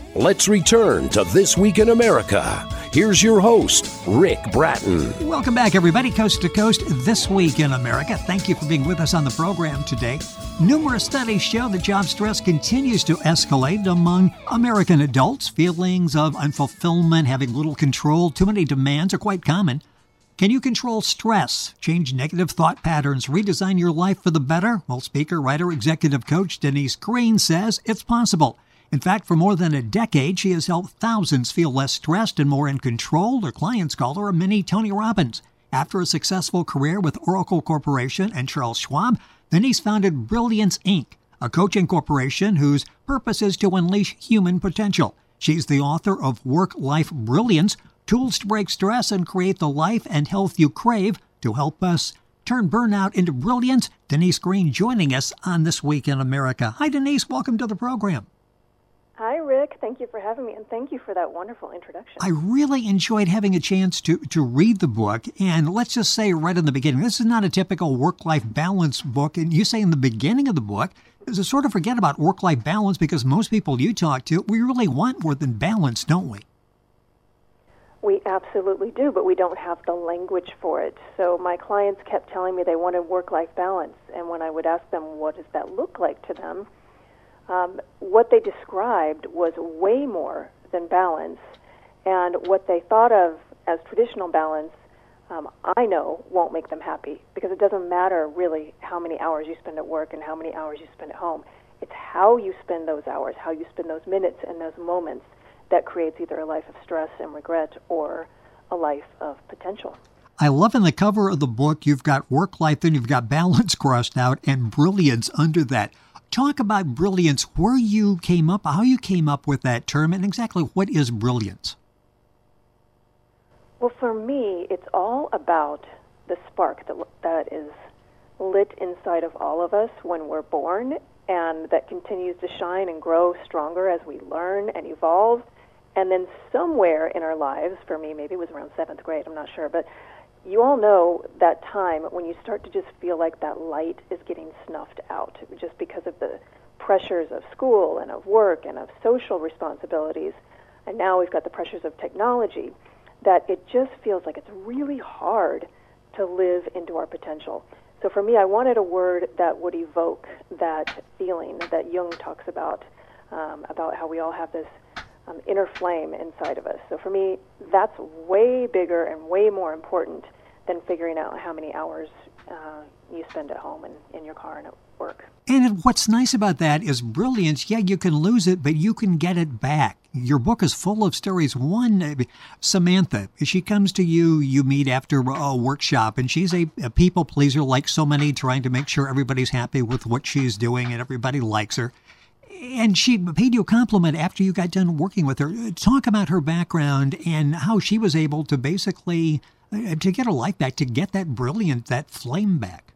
Let's return to This Week in America. Here's your host, Rick Bratton. Welcome back, everybody, coast to coast, This Week in America. Thank you for being with us on the program today. Numerous studies show that job stress continues to escalate among American adults. Feelings of unfulfillment, having little control, too many demands are quite common. Can you control stress, change negative thought patterns, redesign your life for the better? Well, speaker, writer, executive coach Denise Green says it's possible. In fact, for more than a decade, she has helped thousands feel less stressed and more in control. Her clients call her a mini Tony Robbins. After a successful career with Oracle Corporation and Charles Schwab, Denise founded Brilliance, Inc., a coaching corporation whose purpose is to unleash human potential. She's the author of Work-Life Brilliance, Tools to Break Stress and Create the Life and Health You Crave. To help us turn burnout into brilliance, Denise Green joining us on This Week in America. Hi, Denise. Welcome to the program. Hi, Rick. Thank you for having me, and thank you for that wonderful introduction. I really enjoyed having a chance to read the book, and let's just say right in the beginning, this is not a typical work-life balance book, and you say in the beginning of the book, is to sort of forget about work-life balance because most people you talk to, we really want more than balance, don't we? We absolutely do, but we don't have the language for it. So my clients kept telling me they wanted work-life balance, and when I would ask them what does that look like to them, what they described was way more than balance, and what they thought of as traditional balance, I know won't make them happy, because it doesn't matter really how many hours you spend at work and how many hours you spend at home. It's how you spend those hours, how you spend those minutes and those moments that creates either a life of stress and regret or a life of potential. I love in the cover of the book, you've got work-life, then you've got balance crossed out, and brilliance under that. Talk about brilliance, where you came up, how you came up with that term, and exactly what is brilliance? Well, for me, it's all about the spark that is lit inside of all of us when we're born, and that continues to shine and grow stronger as we learn and evolve. And then somewhere in our lives, for me, maybe it was around 7th grade, I'm not sure, but you all know that time when you start to just feel like that light is getting snuffed out just because of the pressures of school and of work and of social responsibilities. And now we've got the pressures of technology, that it just feels like it's really hard to live into our potential. So for me, I wanted a word that would evoke that feeling that Jung talks about how we all have this inner flame inside of us. So for me, that's way bigger and way more important than figuring out how many hours you spend at home and in your car and at work. And what's nice about that is brilliance. Yeah, you can lose it, but you can get it back. Your book is full of stories. One, Samantha, she comes to you, you meet after a workshop, and she's a people pleaser like so many, trying to make sure everybody's happy with what she's doing and everybody likes her. And she paid you a compliment after you got done working with her. Talk about her background and how she was able to basically, to get her life back, to get that brilliant, that flame back.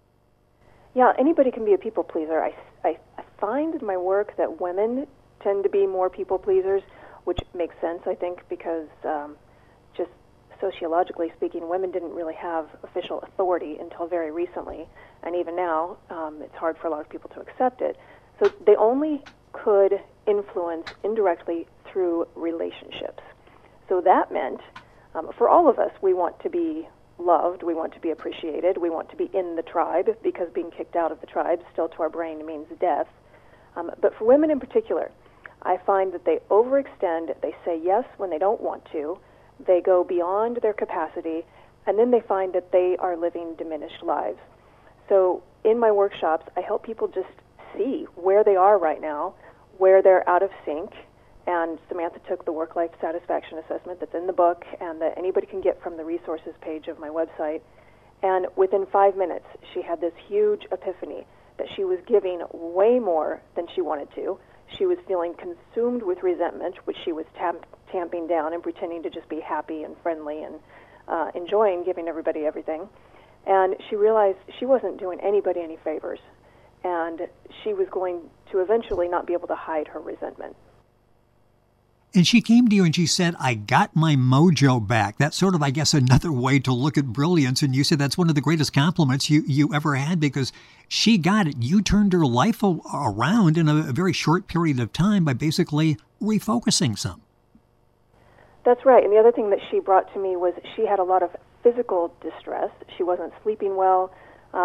Yeah, anybody can be a people pleaser. I find in my work that women tend to be more people pleasers, which makes sense, I think, because just sociologically speaking, women didn't really have official authority until very recently. And even now, it's hard for a lot of people to accept it. So they only could influence indirectly through relationships. So that meant, for all of us, we want to be loved, we want to be appreciated, we want to be in the tribe, because being kicked out of the tribe still to our brain means death. But for women in particular, I find that they overextend, they say yes when they don't want to, they go beyond their capacity, and then they find that they are living diminished lives. So in my workshops, I help people just see where they are right now, where they're out of sync. And Samantha took the work-life satisfaction assessment that's in the book and that anybody can get from the resources page of my website. And within 5 minutes, she had this huge epiphany that she was giving way more than she wanted to. She was feeling consumed with resentment, which she was tamping down and pretending to just be happy and friendly and enjoying giving everybody everything. And she realized she wasn't doing anybody any favors, and she was going to eventually not be able to hide her resentment. And she came to you and she said, I got my mojo back. That's sort of, I guess, another way to look at brilliance. And you said that's one of the greatest compliments you ever had, because she got it. You turned her life around in a very short period of time by basically refocusing some. That's right. And the other thing that she brought to me was she had a lot of physical distress. She wasn't sleeping well,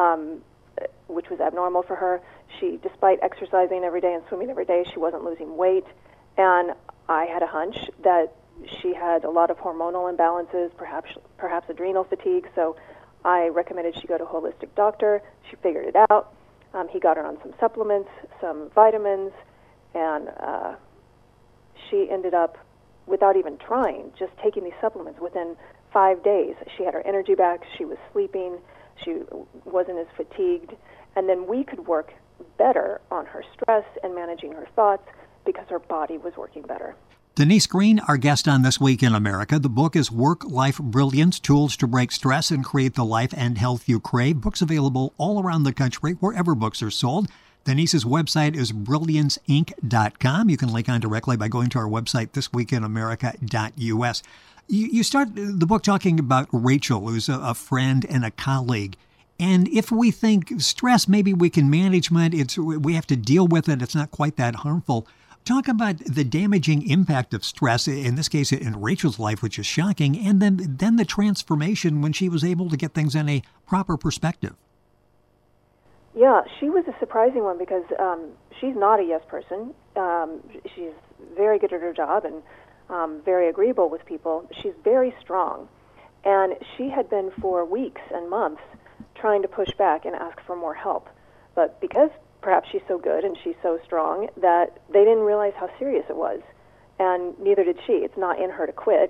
which was abnormal for her. Despite exercising every day and swimming every day, she wasn't losing weight. And I had a hunch that she had a lot of hormonal imbalances, perhaps adrenal fatigue. So I recommended she go to a holistic doctor. She figured it out. He got her on some supplements, some vitamins, and she ended up, without even trying, just taking these supplements. Within 5 days, she had her energy back. She was sleeping. She wasn't as fatigued. And then we could work better on her stress and managing her thoughts because her body was working better. Denise Green, our guest on This Week in America. The book is Work-Life Brilliance, Tools to Break Stress and Create the Life and Health You Crave. Books available all around the country, wherever books are sold. Denise's website is brillianceinc.com. You can link on directly by going to our website, thisweekinamerica.us. You start the book talking about Rachel, who's a friend and a colleague. And if we think stress, maybe we can manage it, we have to deal with it, it's not quite that harmful. Talk about the damaging impact of stress, in this case in Rachel's life, which is shocking, and then the transformation when she was able to get things in a proper perspective. Yeah, she was a surprising one because she's not a yes person. She's very good at her job and very agreeable with people. She's very strong. And she had been for weeks and months trying to push back and ask for more help. But because perhaps she's so good and she's so strong that they didn't realize how serious it was. And neither did she. It's not in her to quit.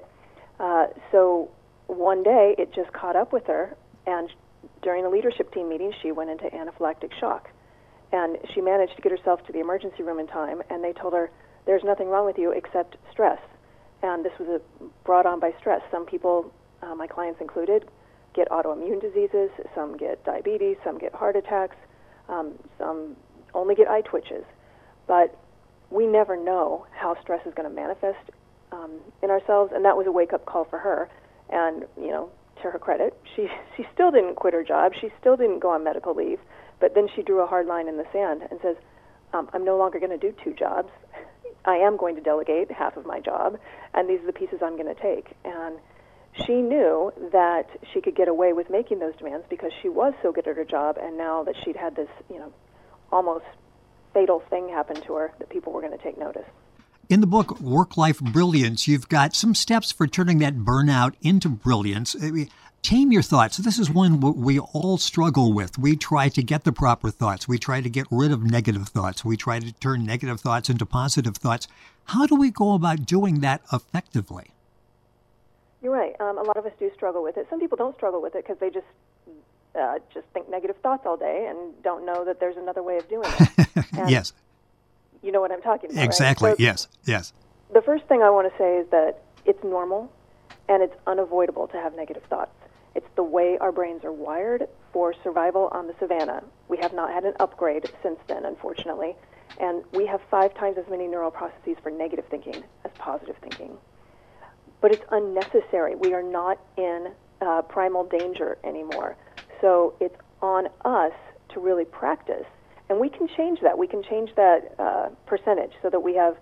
So one day it just caught up with her, and during a leadership team meeting, she went into anaphylactic shock. And she managed to get herself to the emergency room in time, and they told her, there's nothing wrong with you except stress. And this was brought on by stress. Some people, my clients included, get autoimmune diseases, some get diabetes, some get heart attacks, some only get eye twitches. But we never know how stress is going to manifest in ourselves, and that was a wake-up call for her. And, to her credit, she still didn't quit her job. She still didn't go on medical leave. But then she drew a hard line in the sand and says, I'm no longer going to do 2 jobs. I am going to delegate half of my job, and these are the pieces I'm going to take. And she knew that she could get away with making those demands because she was so good at her job, and now that she'd had this, almost fatal thing happen to her, that people were going to take notice. In the book, Work-Life Brilliance, you've got some steps for turning that burnout into brilliance. Tame your thoughts. This is one we all struggle with. We try to get the proper thoughts. We try to get rid of negative thoughts. We try to turn negative thoughts into positive thoughts. How do we go about doing that effectively? You're right. A lot of us do struggle with it. Some people don't struggle with it because they just think negative thoughts all day and don't know that there's another way of doing it. Yes. You know what I'm talking about, exactly. Right? So Yes. The first thing I want to say is that it's normal and it's unavoidable to have negative thoughts. It's the way our brains are wired for survival on the savannah. We have not had an upgrade since then, unfortunately, and we have 5 times as many neural processes for negative thinking as positive thinking. But it's unnecessary. We are not in primal danger anymore. So it's on us to really practice. And we can change that. We can change that percentage so that we have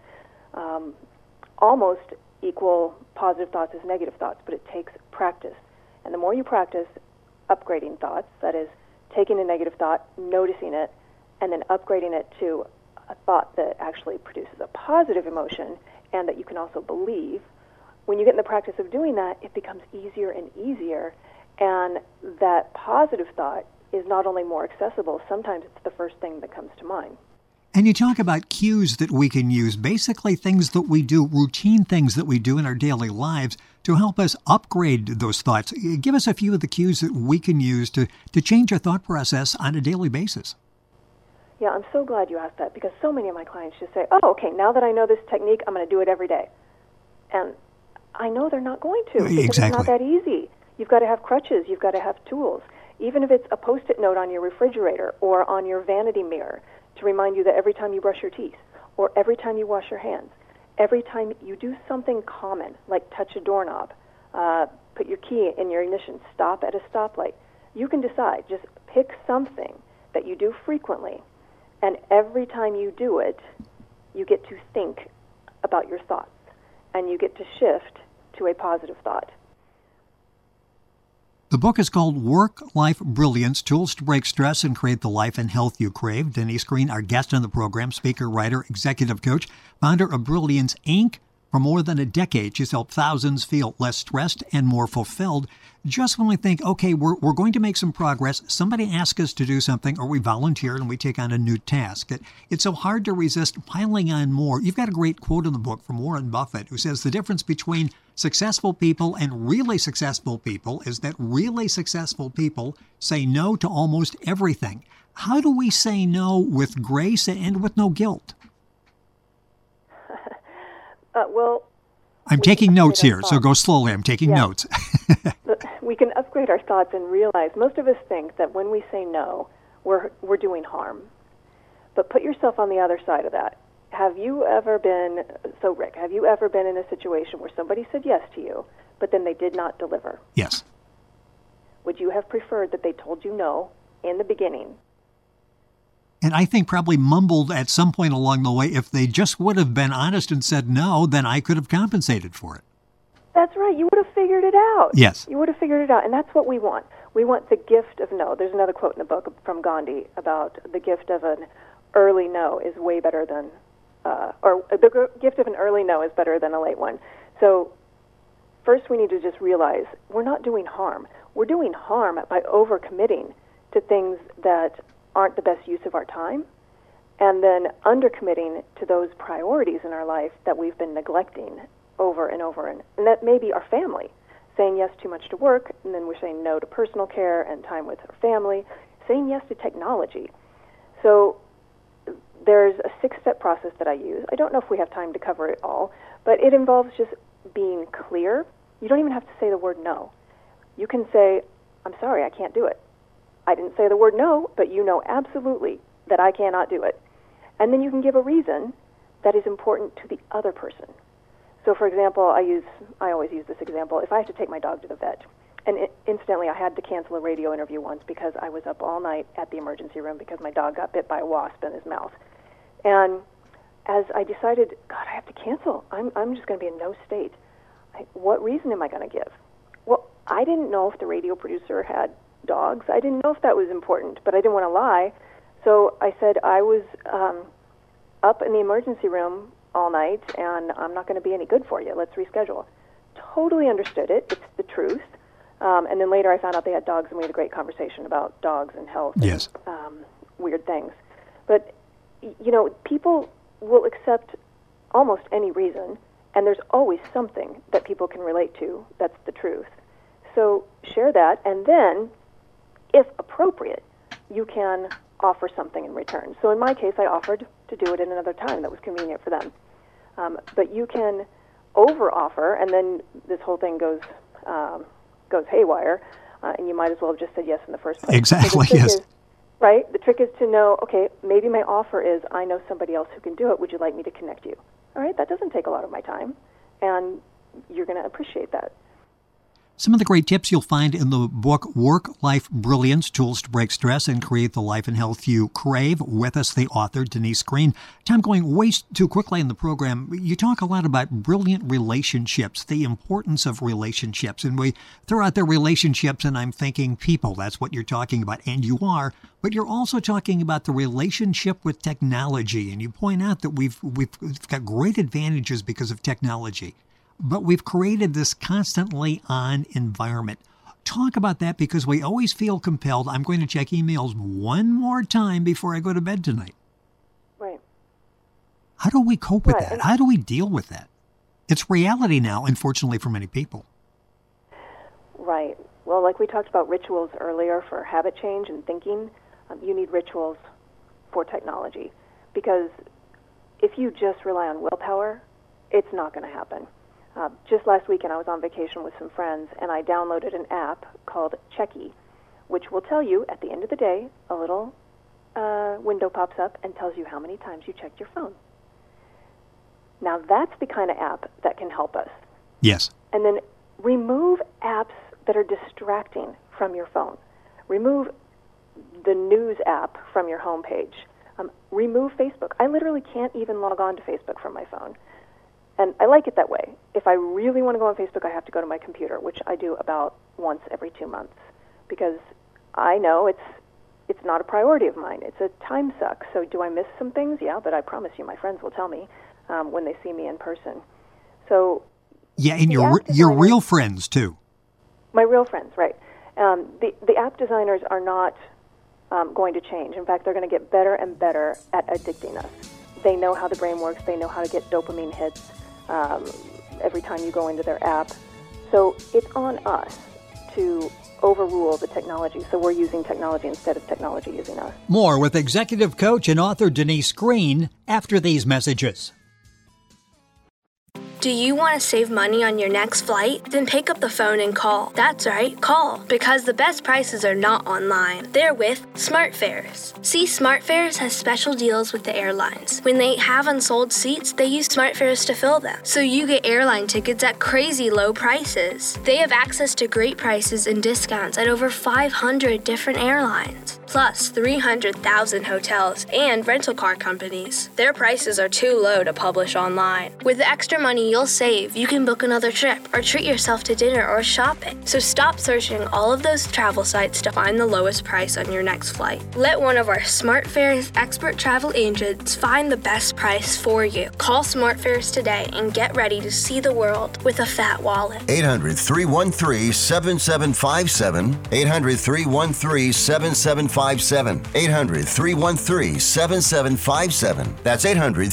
almost equal positive thoughts as negative thoughts, but it takes practice. And the more you practice upgrading thoughts, that is, taking a negative thought, noticing it, and then upgrading it to a thought that actually produces a positive emotion and that you can also believe, when you get in the practice of doing that, it becomes easier and easier, and that positive thought is not only more accessible, sometimes it's the first thing that comes to mind. And you talk about cues that we can use, basically things that we do, routine things that we do in our daily lives to help us upgrade those thoughts. Give us a few of the cues that we can use to change our thought process on a daily basis. Yeah, I'm so glad you asked that because so many of my clients just say, oh, okay, now that I know this technique, I'm going to do it every day. And I know they're not going to because Exactly. It's not that easy. You've got to have crutches. You've got to have tools. Even if it's a Post-it note on your refrigerator or on your vanity mirror to remind you that every time you brush your teeth or every time you wash your hands, every time you do something common like touch a doorknob, put your key in your ignition, stop at a stoplight, you can decide. Just pick something that you do frequently, and every time you do it, you get to think about your thoughts, and you get to shift to a positive thought. The book is called Work-Life Brilliance, Tools to Break Stress and Create the Life and Health You Crave. Denise Green, our guest on the program, speaker, writer, executive coach, founder of Brilliance, Inc. For more than a decade, she's helped thousands feel less stressed and more fulfilled. Just when we think, okay, we're going to make some progress, somebody asks us to do something, or we volunteer and we take on a new task. It's so hard to resist piling on more. You've got a great quote in the book from Warren Buffett, who says the difference between successful people and really successful people is that really successful people say no to almost everything. How do we say no with grace and with no guilt? I'm taking notes here, so go slowly. I'm taking notes. We can upgrade our thoughts and realize most of us think that when we say no, we're doing harm. But put yourself on the other side of that. Have you ever been in a situation where somebody said yes to you, but then they did not deliver? Yes. Would you have preferred that they told you no in the beginning? And I think probably mumbled at some point along the way, if they just would have been honest and said no, then I could have compensated for it. That's right. You would have figured it out. Yes. You would have figured it out. And that's what we want. We want the gift of no. There's another quote in the book from Gandhi about the gift of an early no is way better than, gift of an early no is better than a late one. So first we need to just realize we're not doing harm. We're doing harm by overcommitting to things that aren't the best use of our time, and then undercommitting to those priorities in our life that we've been neglecting over and over. And that may be our family, saying yes too much to work, and then we're saying no to personal care and time with our family, saying yes to technology. So there's a 6-step process that I use. I don't know if we have time to cover it all, but it involves just being clear. You don't even have to say the word no. You can say, I'm sorry, I can't do it. I didn't say the word no, but you know absolutely that I cannot do it. And then you can give a reason that is important to the other person. So, for example, I always use this example. If I have to take my dog to the vet, and incidentally, I had to cancel a radio interview once because I was up all night at the emergency room because my dog got bit by a wasp in his mouth. And as I decided, God, I have to cancel. I'm just going to be in no state. What reason am I going to give? Well, I didn't know if the radio producer had dogs. I didn't know if that was important, but I didn't want to lie. So I said I was up in the emergency room all night, and I'm not going to be any good for you. Let's reschedule. Totally understood it. It's the truth. And then later I found out they had dogs, and we had a great conversation about dogs and health yes. and weird things. But, you know, people will accept almost any reason, and there's always something that people can relate to that's the truth. So share that, and then if appropriate, you can offer something in return. So in my case, I offered to do it in another time that was convenient for them. But you can over-offer, and then this whole thing goes haywire, and you might as well have just said yes in the first place. Exactly, so yes. Right? The trick is to know, okay, maybe my offer is, I know somebody else who can do it. Would you like me to connect you? All right, that doesn't take a lot of my time, and you're going to appreciate that. Some of the great tips you'll find in the book, Work-Life Brilliance, Tools to Break Stress and Create the Life and Health You Crave. With us, the author, Denise Green. Time going way too quickly in the program. You talk a lot about brilliant relationships, the importance of relationships. And we throw out their relationships, and I'm thinking people. That's what you're talking about, and you are. But you're also talking about the relationship with technology. And you point out that we've got great advantages because of technology. But we've created this constantly on environment. Talk about that, because we always feel compelled. I'm going to check emails one more time before I go to bed tonight. Right. How do we cope with that? How do we deal with that? It's reality now, unfortunately, for many people. Right. Well, like we talked about rituals earlier for habit change and thinking, you need rituals for technology. Because if you just rely on willpower, it's not going to happen. Just last weekend, I was on vacation with some friends, and I downloaded an app called Checky, which will tell you at the end of the day, a little window pops up and tells you how many times you checked your phone. Now, that's the kind of app that can help us. Yes. And then remove apps that are distracting from your phone. Remove the news app from your homepage. Remove Facebook. I literally can't even log on to Facebook from my phone. And I like it that way. If I really want to go on Facebook, I have to go to my computer, which I do about once every 2 months, because I know it's not a priority of mine. It's a time suck. So do I miss some things? Yeah, but I promise you my friends will tell me when they see me in person. So yeah, and your real friends, too. My real friends, right. The app designers are not going to change. In fact, they're going to get better and better at addicting us. They know how the brain works. They know how to get dopamine hits every time you go into their app. So it's on us to overrule the technology, so we're using technology instead of technology using us. More with executive coach and author Denise Green after these messages. Do you want to save money on your next flight? Then pick up the phone and call. That's right, call. Because the best prices are not online. They're with SmartFares. See, SmartFares has special deals with the airlines. When they have unsold seats, they use SmartFares to fill them. So you get airline tickets at crazy low prices. They have access to great prices and discounts at over 500 different airlines. Plus 300,000 hotels and rental car companies. Their prices are too low to publish online. With the extra money you'll save, you can book another trip or treat yourself to dinner or shopping. So stop searching all of those travel sites to find the lowest price on your next flight. Let one of our SmartFares expert travel agents find the best price for you. Call SmartFares today and get ready to see the world with a fat wallet. 800-313-7757. 800-313-7757. 800-313-7757. That's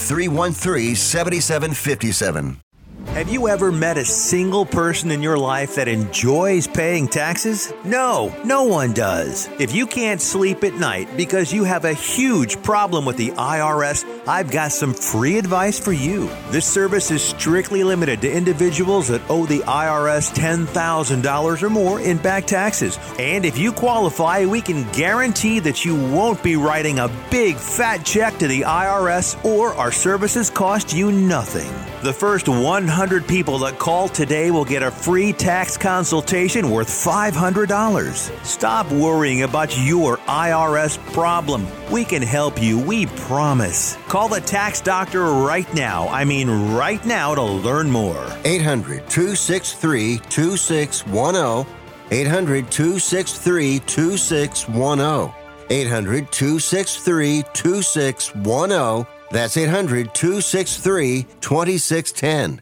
800-313-7757. Have you ever met a single person in your life that enjoys paying taxes? No, no one does. If you can't sleep at night because you have a huge problem with the IRS, I've got some free advice for you. This service is strictly limited to individuals that owe the IRS $10,000 or more in back taxes. And if you qualify, we can guarantee that you won't be writing a big fat check to the IRS, or our services cost you nothing. The first 100 people that call today will get a free tax consultation worth $500. Stop worrying about your IRS problem. We can help you, we promise. Call the tax doctor right now. I mean right now, to learn more. 800-263-2610. 800-263-2610. 800-263-2610. That's 800-263-2610.